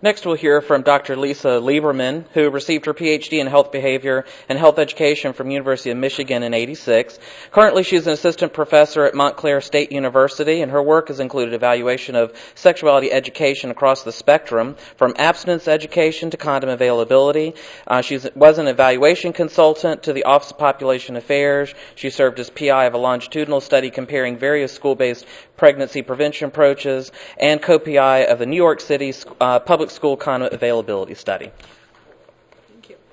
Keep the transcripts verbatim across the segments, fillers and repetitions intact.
Next, we'll hear from Doctor Lisa Lieberman, who received her P H D in health behavior and health education from University of Michigan in eighty-six. Currently, she's an assistant professor at Montclair State University, and her work has included evaluation of sexuality education across the spectrum, from abstinence education to condom availability. Uh, she was an evaluation consultant to the Office of Population Affairs. She served as P I of a longitudinal study comparing various school-based pregnancy prevention approaches, and co-P I of the New York City uh, Public School Condom Availability Study. Thank you.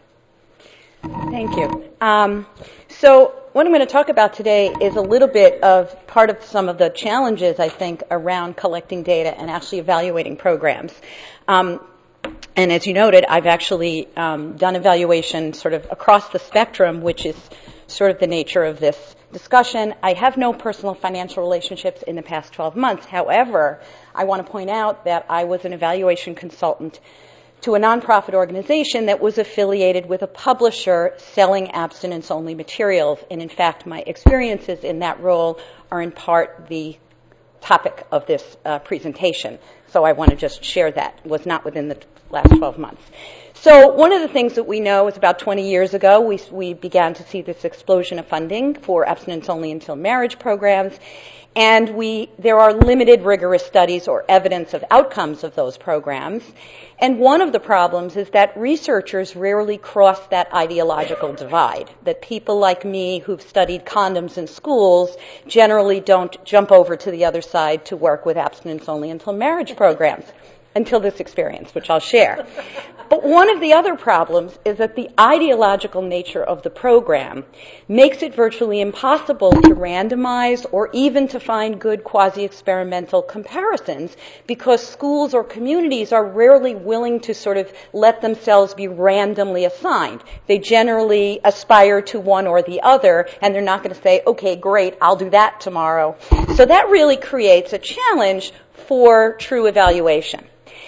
Thank you. Um, so what I'm going to talk about today is a little bit of part of some of the challenges, I think, around collecting data and actually evaluating programs. Um, and as you noted, I've actually um, done evaluation sort of across the spectrum, which is sort of the nature of this discussion. I have no personal financial relationships in the past twelve months. However, I want to point out that I was an evaluation consultant to a nonprofit organization that was affiliated with a publisher selling abstinence-only materials. And in fact, my experiences in that role are in part the topic of this uh, presentation. So I want to just share that. It was not within the last twelve months. So one of the things that we know is about twenty years ago, we, we began to see this explosion of funding for abstinence-only until marriage programs. And we, there are limited rigorous studies or evidence of outcomes of those programs. And one of the problems is that researchers rarely cross that ideological divide, that people like me who've studied condoms in schools generally don't jump over to the other side to work with abstinence-only until marriage programs. Until this experience, which I'll share. But one of the other problems is that the ideological nature of the program makes it virtually impossible to randomize or even to find good quasi-experimental comparisons, because schools or communities are rarely willing to sort of let themselves be randomly assigned. They generally aspire to one or the other, and they're not going to say, okay, great, I'll do that tomorrow. So that really creates a challenge for true evaluation.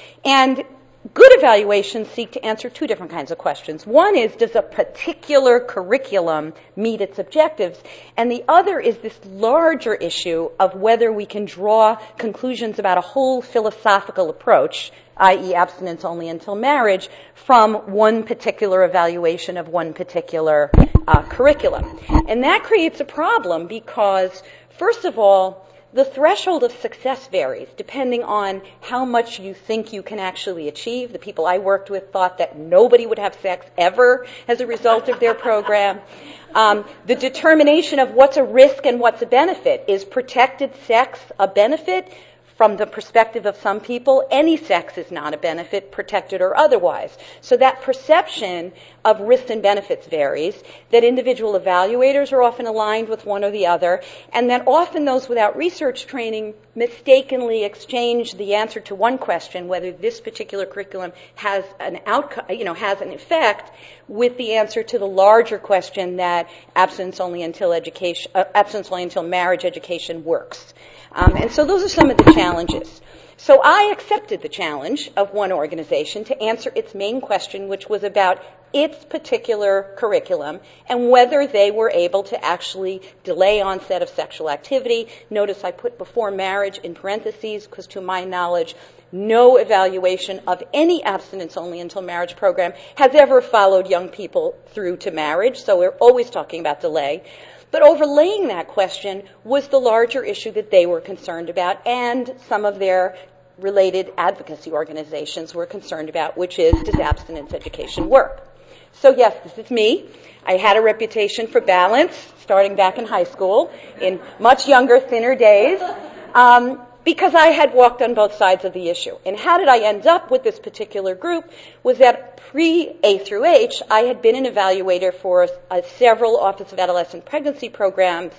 And good evaluations seek to answer two different kinds of questions. One is, does a particular curriculum meet its objectives? And the other is this larger issue of whether we can draw conclusions about a whole philosophical approach, that is abstinence only until marriage, from one particular evaluation of one particular uh, curriculum. And that creates a problem because, first of all, the threshold of success varies depending on how much you think you can actually achieve. The people I worked with thought that nobody would have sex ever as a result of their program. Um, the determination of what's a risk and what's a benefit. Is protected sex a benefit? From the perspective of some people, any sex is not a benefit, protected or otherwise. So that perception of risks and benefits varies, that individual evaluators are often aligned with one or the other, and that often those without research training mistakenly exchange the answer to one question, whether this particular curriculum has an outcome, you know, has an effect, with the answer to the larger question that abstinence only until education, uh, abstinence only until marriage education works. Um, and so those are some of the challenges. So I accepted the challenge of one organization to answer its main question, which was about its particular curriculum and whether they were able to actually delay onset of sexual activity. Notice I put before marriage in parentheses because to my knowledge, no evaluation of any abstinence-only until marriage program has ever followed young people through to marriage, so we're always talking about delay. But overlaying that question was the larger issue that they were concerned about, and some of their related advocacy organizations were concerned about, which is, does abstinence education work? So yes, this is me. I had a reputation for balance starting back in high school in much younger, thinner days, um, because I had walked on both sides of the issue. And how did I end up with this particular group was that pre-A through H, I had been an evaluator for uh, several Office of Adolescent Pregnancy programs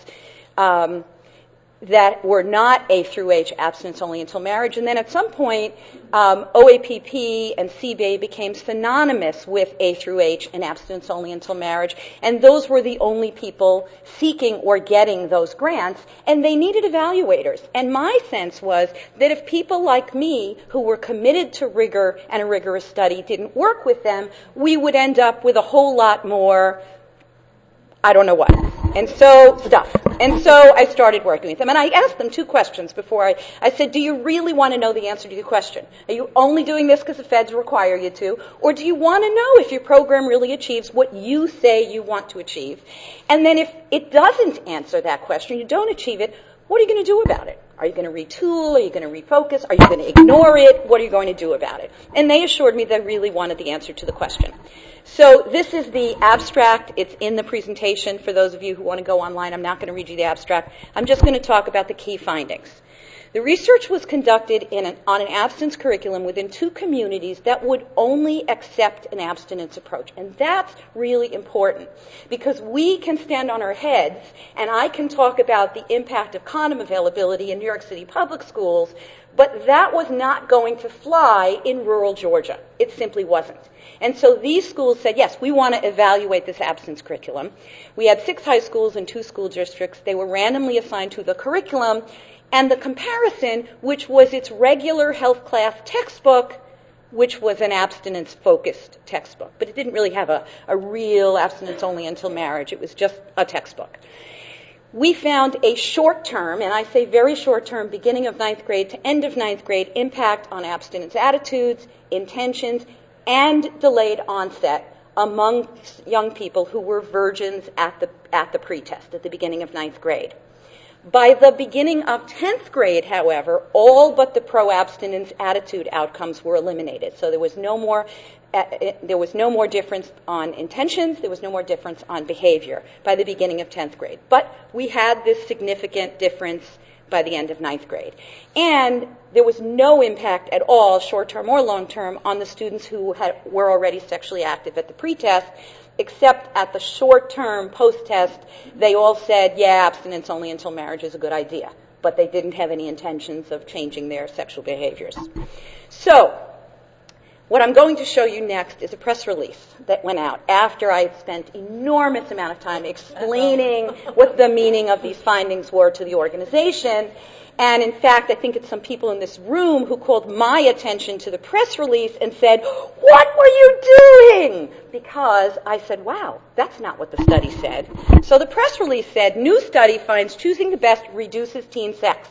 um, that were not A through H, abstinence only until marriage. And then at some point, um, O A P P and C B A became synonymous with A through H and abstinence only until marriage. And those were the only people seeking or getting those grants. And they needed evaluators. And my sense was that if people like me, who were committed to rigor and a rigorous study, didn't work with them, we would end up with a whole lot more, I don't know what. And so, stuff. And so I started working with them. And I asked them two questions before I, I said, do you really want to know the answer to your question? Are you only doing this because the feds require you to? Or do you want to know if your program really achieves what you say you want to achieve? And then if it doesn't answer that question, you don't achieve it, what are you going to do about it? Are you going to retool? Are you going to refocus? Are you going to ignore it? What are you going to do about it? And they assured me they really wanted the answer to the question. So this is the abstract. It's in the presentation for those of you who want to go online. I'm not going to read you the abstract. I'm just going to talk about the key findings. The research was conducted in an, on an abstinence curriculum within two communities that would only accept an abstinence approach. And that's really important because we can stand on our heads and I can talk about the impact of condom availability in New York City public schools, but that was not going to fly in rural Georgia. It simply wasn't. And so these schools said, yes, we want to evaluate this abstinence curriculum. We had six high schools and two school districts. They were randomly assigned to the curriculum. And the comparison, which was its regular health class textbook, which was an abstinence-focused textbook. But it didn't really have a, a real abstinence only until marriage. It was just a textbook. We found a short-term, and I say very short-term, beginning of ninth grade to end of ninth grade, impact on abstinence attitudes, intentions, and delayed onset among young people who were virgins at the, at the pretest, at the beginning of ninth grade. By the beginning of tenth grade, however, all but the pro-abstinence attitude outcomes were eliminated. So there was no more uh, there was no more difference on intentions, there was no more difference on behavior by the beginning of tenth grade. But we had this significant difference by the end of ninth grade. And there was no impact at all, short-term or long-term, on the students who had, were already sexually active at the pretest, except at the short-term post-test, they all said, yeah, abstinence only until marriage is a good idea. But they didn't have any intentions of changing their sexual behaviors. So, what I'm going to show you next is a press release that went out after I had spent enormous amount of time explaining what the meaning of these findings were to the organization. And in fact, I think it's some people in this room who called my attention to the press release and said, what were you doing? Because I said, wow, that's not what the study said. So the press release said, new study finds choosing the best reduces teen sex.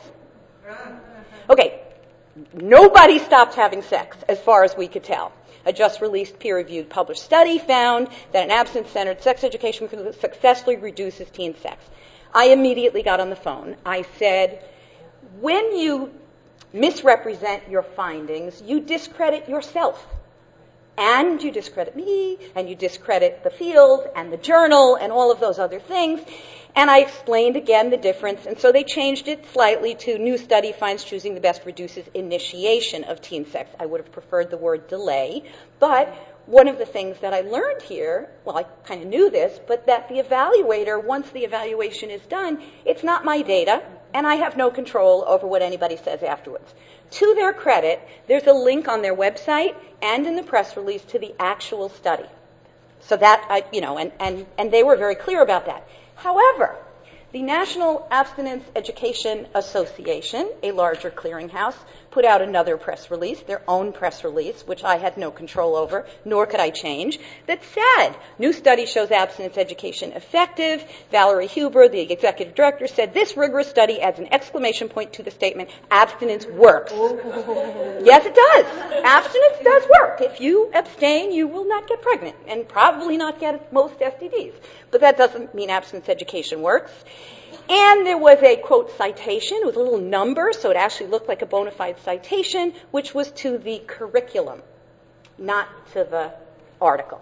Okay, nobody stopped having sex as far as we could tell. A just-released peer-reviewed published study found that an abstinence-centered sex education successfully reduces teen sex. I immediately got on the phone. I said, when you misrepresent your findings, you discredit yourself. And you discredit me, and you discredit the field, and the journal, and all of those other things. And I explained again the difference, and so they changed it slightly to new study finds choosing the best reduces initiation of teen sex. I would have preferred the word delay, but one of the things that I learned here, well, I kind of knew this, but that the evaluator, once the evaluation is done, it's not my data, and I have no control over what anybody says afterwards. To their credit, there's a link on their website and in the press release to the actual study. So that, I, you know, and, and, and they were very clear about that. However, the National Abstinence Education Association, a larger clearinghouse, put out another press release, their own press release, which I had no control over, nor could I change, that said, new study shows abstinence education effective. Valerie Huber, the executive director, said, this rigorous study adds an exclamation point to the statement, abstinence works. Yes, it does. Abstinence does work. If you abstain, you will not get pregnant and probably not get most S T Ds. But that doesn't mean abstinence education works. And there was a, quote, citation. It was a little number, so it actually looked like a bona fide citation, which was to the curriculum, not to the article.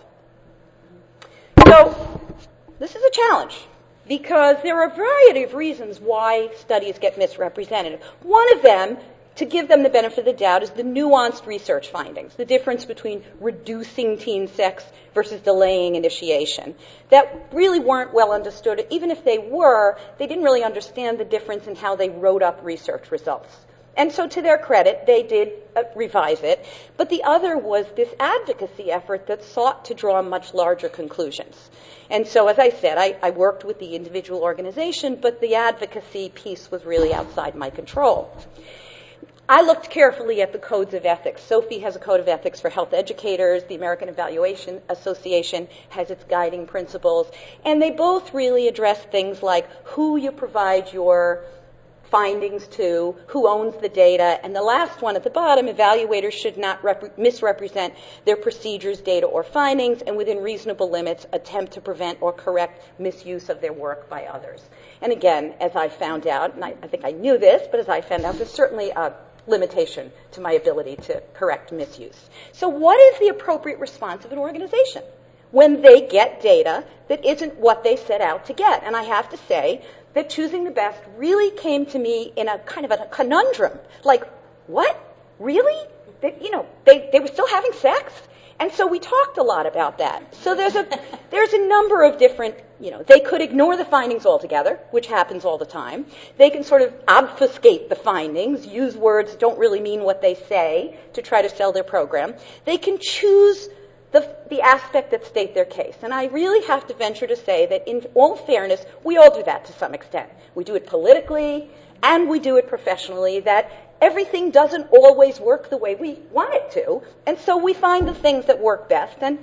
So this is a challenge because there are a variety of reasons why studies get misrepresented. One of them, to give them the benefit of the doubt, is the nuanced research findings, the difference between reducing teen sex versus delaying initiation, that really weren't well understood. Even if they were, they didn't really understand the difference in how they wrote up research results. And so to their credit, they did uh, revise it. But the other was this advocacy effort that sought to draw much larger conclusions. And so, as I said, I, I worked with the individual organization, but the advocacy piece was really outside my control. I looked carefully at the codes of ethics. Sophie has a code of ethics for health educators. The American Evaluation Association has its guiding principles. And they both really address things like who you provide your findings to, who owns the data, and the last one at the bottom, evaluators should not rep- misrepresent their procedures, data, or findings, and within reasonable limits attempt to prevent or correct misuse of their work by others. And again, as I found out, and I, I think I knew this, but as I found out, there's certainly a limitation to my ability to correct misuse. So what is the appropriate response of an organization when they get data that isn't what they set out to get? And I have to say that Choosing the Best really came to me in a kind of a conundrum. Like, what? Really? They, you know, they, they were still having sex? And so we talked a lot about that. So there's a there's a number of different, you know, they could ignore the findings altogether, which happens all the time. They can sort of obfuscate the findings, use words that don't really mean what they say to try to sell their program. They can choose the, the aspect that state their case. And I really have to venture to say that in all fairness, we all do that to some extent. We do it politically and we do it professionally, that everything doesn't always work the way we want it to. And so we find the things that work best. And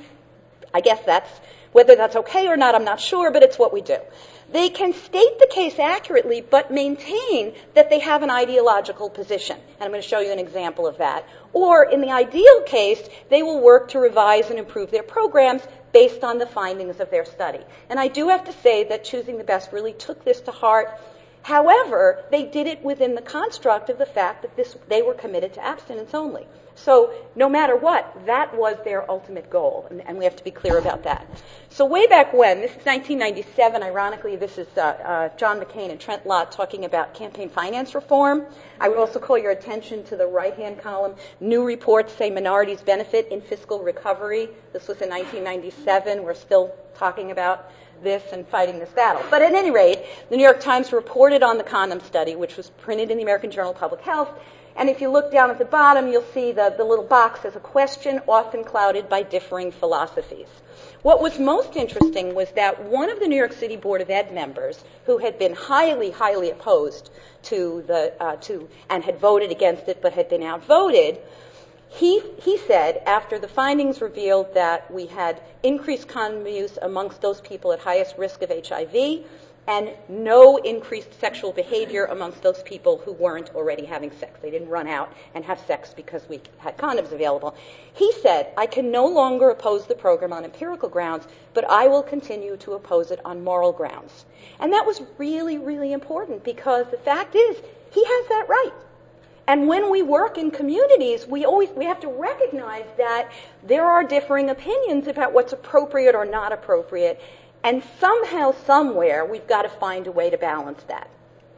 I guess that's, whether that's okay or not, I'm not sure, but it's what we do. They can state the case accurately, but maintain that they have an ideological position. And I'm going to show you an example of that. Or, in the ideal case, they will work to revise and improve their programs based on the findings of their study. And I do have to say that Choosing the Best really took this to heart. However, they did it within the construct of the fact that this, they were committed to abstinence only. So no matter what, that was their ultimate goal, and, and we have to be clear about that. So way back when, this is nineteen ninety-seven, ironically, this is uh, uh, John McCain and Trent Lott talking about campaign finance reform. I would also call your attention to the right-hand column. New reports say minorities benefit in fiscal recovery. This was in nineteen ninety-seven. We're still talking about this and fighting this battle. But at any rate, the New York Times reported on the condom study, which was printed in the American Journal of Public Health. And if you look down at the bottom, you'll see the, the little box as a question, often clouded by differing philosophies. What was most interesting was that one of the New York City Board of Ed members, who had been highly, highly opposed to the uh, to and had voted against it, but had been outvoted, He, he said, after the findings revealed that we had increased condom use amongst those people at highest risk of H I V and no increased sexual behavior amongst those people who weren't already having sex. They didn't run out and have sex because we had condoms available. He said, I can no longer oppose the program on empirical grounds, but I will continue to oppose it on moral grounds. And that was really, really important, because the fact is, he has that right. And when we work in communities, we always we have to recognize that there are differing opinions about what's appropriate or not appropriate. And somehow, somewhere, we've got to find a way to balance that.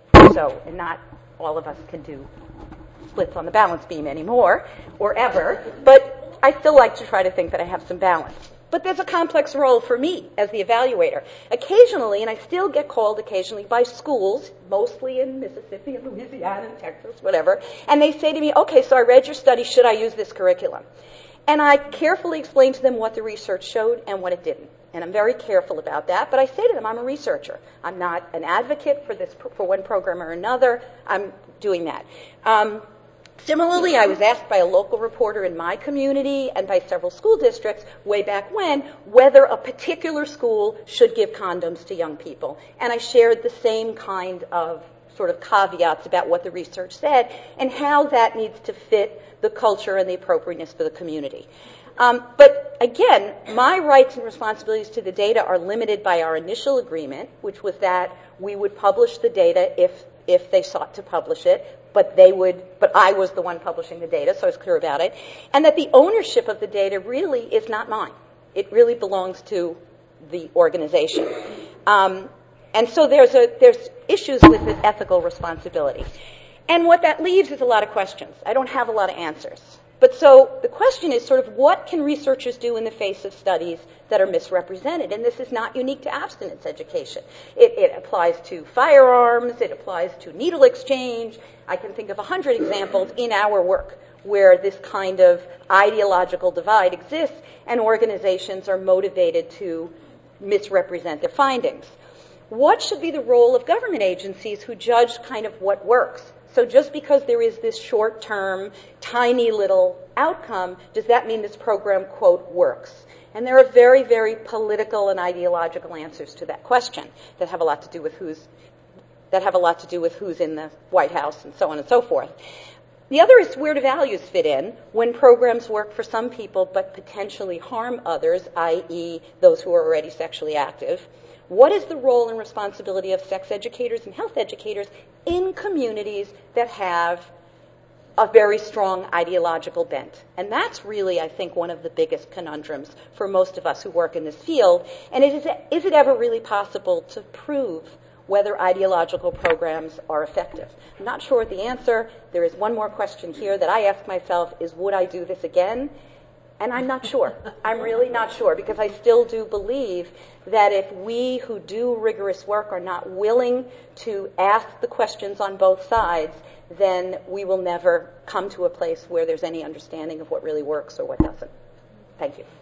So, and not all of us can do splits on the balance beam anymore, or ever, but I still like to try to think that I have some balance. But there's a complex role for me as the evaluator. Occasionally, and I still get called occasionally by schools, mostly in Mississippi and Louisiana and Texas, whatever, and they say to me, okay, so I read your study, should I use this curriculum? And I carefully explain to them what the research showed and what it didn't. And I'm very careful about that, but I say to them, I'm a researcher. I'm not an advocate for this for one program or another. I'm doing that. Um, Similarly, I was asked by a local reporter in my community and by several school districts way back when whether a particular school should give condoms to young people. And I shared the same kind of sort of caveats about what the research said and how that needs to fit the culture and the appropriateness for the community. Um, but again, my rights and responsibilities to the data are limited by our initial agreement, which was that we would publish the data if if they sought to publish it, but they would, but I was the one publishing the data, so I was clear about it, and that the ownership of the data really is not mine. It really belongs to the organization. Um, and so there's a there's issues with the ethical responsibility. And what that leaves is a lot of questions. I don't have a lot of answers. But so the question is sort of what can researchers do in the face of studies that are misrepresented? And this is not unique to abstinence education. It, it applies to firearms. It applies to needle exchange. I can think of a hundred examples in our work where this kind of ideological divide exists and organizations are motivated to misrepresent their findings. What should be the role of government agencies who judge kind of what works? So just because there is this short-term, tiny little outcome, does that mean this program, quote, works? And there are very, very political and ideological answers to that question that have a lot to do with who's that have a lot to do with who's in the White House and so on and so forth. The other is where do values fit in when programs work for some people but potentially harm others, that is those who are already sexually active. What is the role and responsibility of sex educators and health educators in communities that have a very strong ideological bent? And that's really, I think, one of the biggest conundrums for most of us who work in this field. And it is, is it ever really possible to prove whether ideological programs are effective? I'm not sure the answer. There is one more question here that I ask myself is, would I do this again? And I'm not sure. I'm really not sure, because I still do believe that if we who do rigorous work are not willing to ask the questions on both sides, then we will never come to a place where there's any understanding of what really works or what doesn't. Thank you.